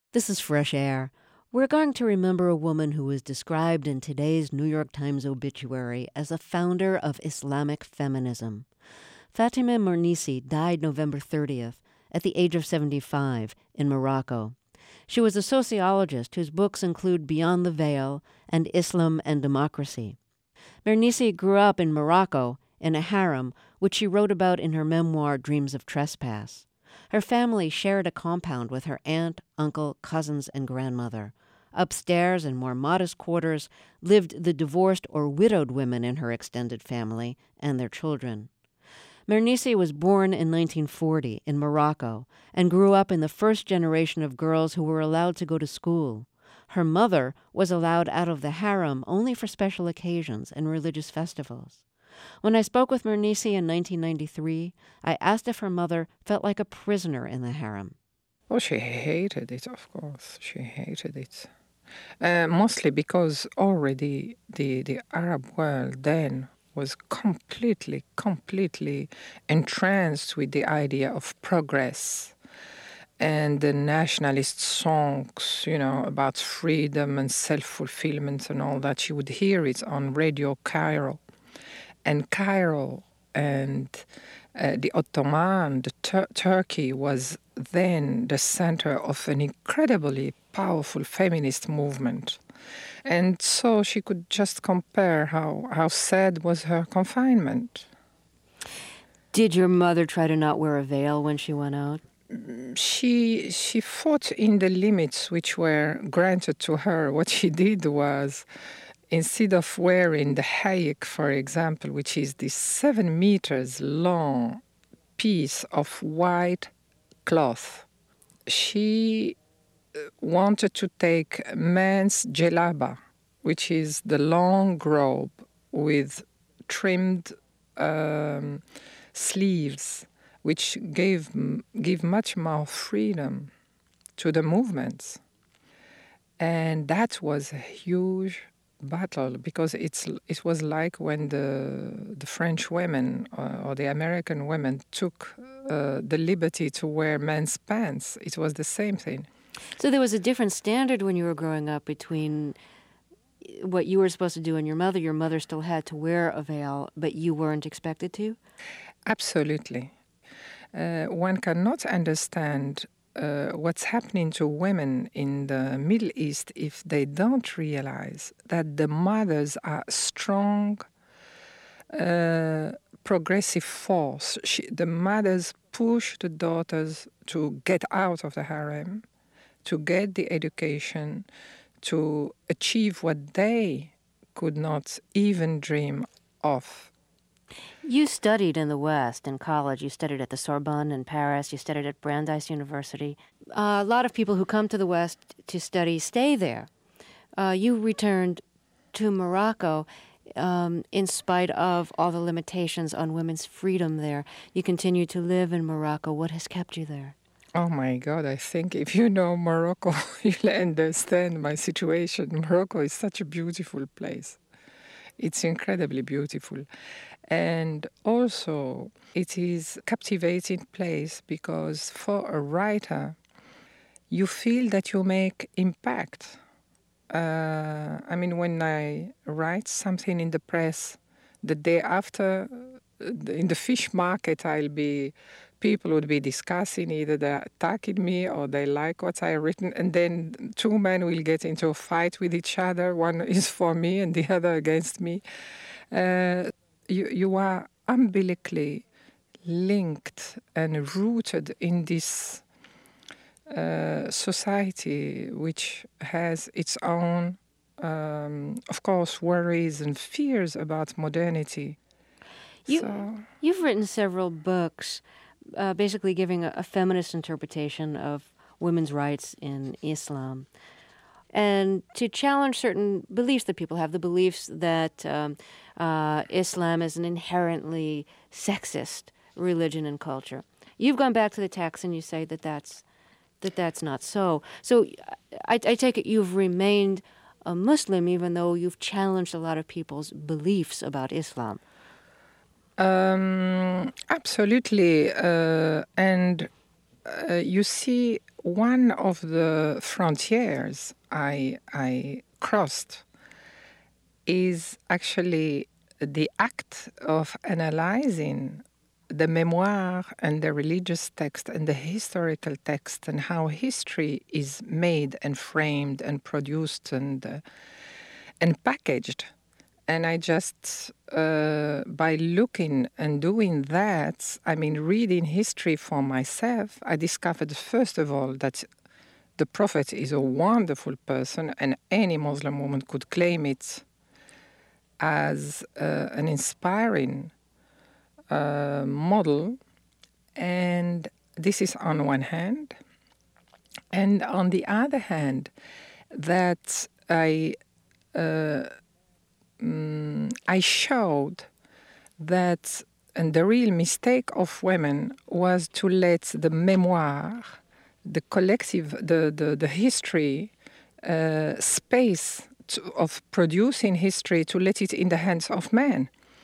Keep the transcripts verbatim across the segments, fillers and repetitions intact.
This is Fresh Air. We're going to remember a woman who was described in today's New York Times obituary as a founder of Islamic feminism. Fatima Mernissi died November thirtieth at the age of seventy-five in Morocco. She was a sociologist whose books include Beyond the Veil and Islam and Democracy. Mernissi grew up in Morocco in a harem, which she wrote about in her memoir Dreams of Trespass. Her family shared a compound with her aunt, uncle, cousins, and grandmother. Upstairs, in more modest quarters, lived the divorced or widowed women in her extended family and their children. Mernissi was born in nineteen forty in Morocco and grew up in the first generation of girls who were allowed to go to school. Her mother was allowed out of the harem only for special occasions and religious festivals. When I spoke with Mernissi in nineteen ninety-three, I asked if her mother felt like a prisoner in the harem. Oh, she hated it, of course. She hated it. Uh, mostly because already the, the Arab world then was completely, completely entranced with the idea of progress. And the nationalist songs, you know, about freedom and self-fulfillment and all that, you would hear it on Radio Cairo. And Cairo and uh, the Ottoman, the Tur- Turkey was then the center of an incredibly powerful feminist movement. And so she could just compare how, how sad was her confinement. Did your mother try to not wear a veil when she went out? She, she fought in the limits which were granted to her. What she did was, instead of wearing the hayek, for example, which is this seven meters long piece of white cloth, she wanted to take men's jelaba, which is the long robe with trimmed um, sleeves, which gave give much more freedom to the movements. And that was a huge battle, because it's it was like when the the French women or, or the American women took uh, the liberty to wear men's pants. It was the same thing. So there was a different standard when you were growing up between what you were supposed to do and your mother. Your mother still had to wear a veil, but you weren't expected to? Absolutely. Uh, one cannot understand uh, what's happening to women in the Middle East if they don't realize that the mothers are strong, uh, progressive force. She, the mothers push the daughters to get out of the harem, to get the education, to achieve what they could not even dream of. You studied in the West in college. You studied at the Sorbonne in Paris. You studied at Brandeis University. Uh, a lot of people who come to the West to study stay there. Uh, you returned to Morocco um, in spite of all the limitations on women's freedom there. You continue to live in Morocco. What has kept you there? Oh my God, I think if you know Morocco, you'll understand my situation. Morocco is such a beautiful place. It's incredibly beautiful. And also, it is a captivating place because for a writer, you feel that you make impact. Uh, I mean, when I write something in the press, the day after, in the fish market, I'll be, people would be discussing either they're attacking me or they like what I've written. And then two men will get into a fight with each other. One is for me and the other against me. Uh, you, you are umbilically linked and rooted in this uh, society which has its own, um, of course, worries and fears about modernity. You, so, you've written several books uh, basically giving a, a feminist interpretation of women's rights in Islam, and to challenge certain beliefs that people have, the beliefs that um, uh, Islam is an inherently sexist religion and culture. You've gone back to the text and you say that that's, that that's not so. So I, I take it you've remained a Muslim even though you've challenged a lot of people's beliefs about Islam. Um, absolutely. Uh, and uh, you see, one of the frontiers I, I crossed is actually the act of analyzing the memoir and the religious text and the historical text and how history is made and framed and produced and uh, and packaged. And I just, uh, by looking and doing that, I mean, reading history for myself, I discovered, first of all, that the Prophet is a wonderful person, and any Muslim woman could claim it as uh, an inspiring uh, model. And this is on one hand. And on the other hand, that I... Uh, Mm, I showed that, and the real mistake of women was to let the memoir, the collective, the, the, the history, uh, space to, of producing history, to let it in the hands of men.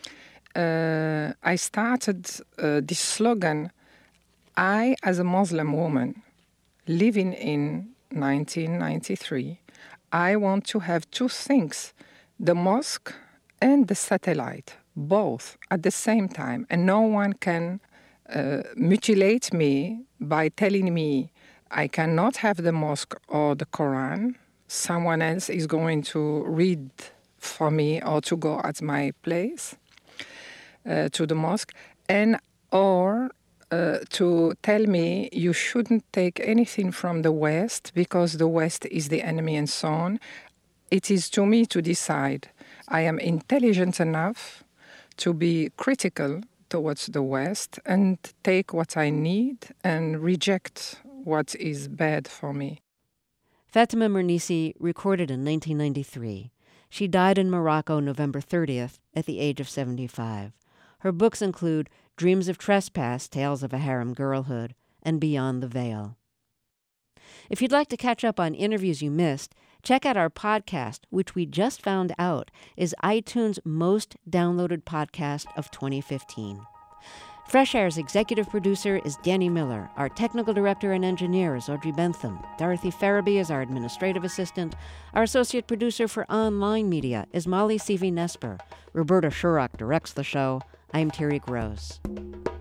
Uh, I started uh, this slogan, I, as a Muslim woman, living in nineteen ninety-three, I want to have two things, the mosque and the satellite, both at the same time. And no one can uh, mutilate me by telling me I cannot have the mosque or the Quran. Someone else is going to read for me or to go at my place uh, to the mosque. And or uh, to tell me you shouldn't take anything from the West because the West is the enemy and so on. It is to me to decide. I am intelligent enough to be critical towards the West and take what I need and reject what is bad for me. Fatemeh Mernissi recorded in nineteen ninety-three. She died in Morocco November thirtieth at the age of seventy-five. Her books include Dreams of Trespass, Tales of a Harem Girlhood, and Beyond the Veil. If you'd like to catch up on interviews you missed, check out our podcast, which we just found out is iTunes' most downloaded podcast of twenty fifteen. Fresh Air's executive producer is Danny Miller. Our technical director and engineer is Audrey Bentham. Dorothy Farabee is our administrative assistant. Our associate producer for online media is Molly Seavey-Nesper. Roberta Shurock directs the show. I'm Terry Gross.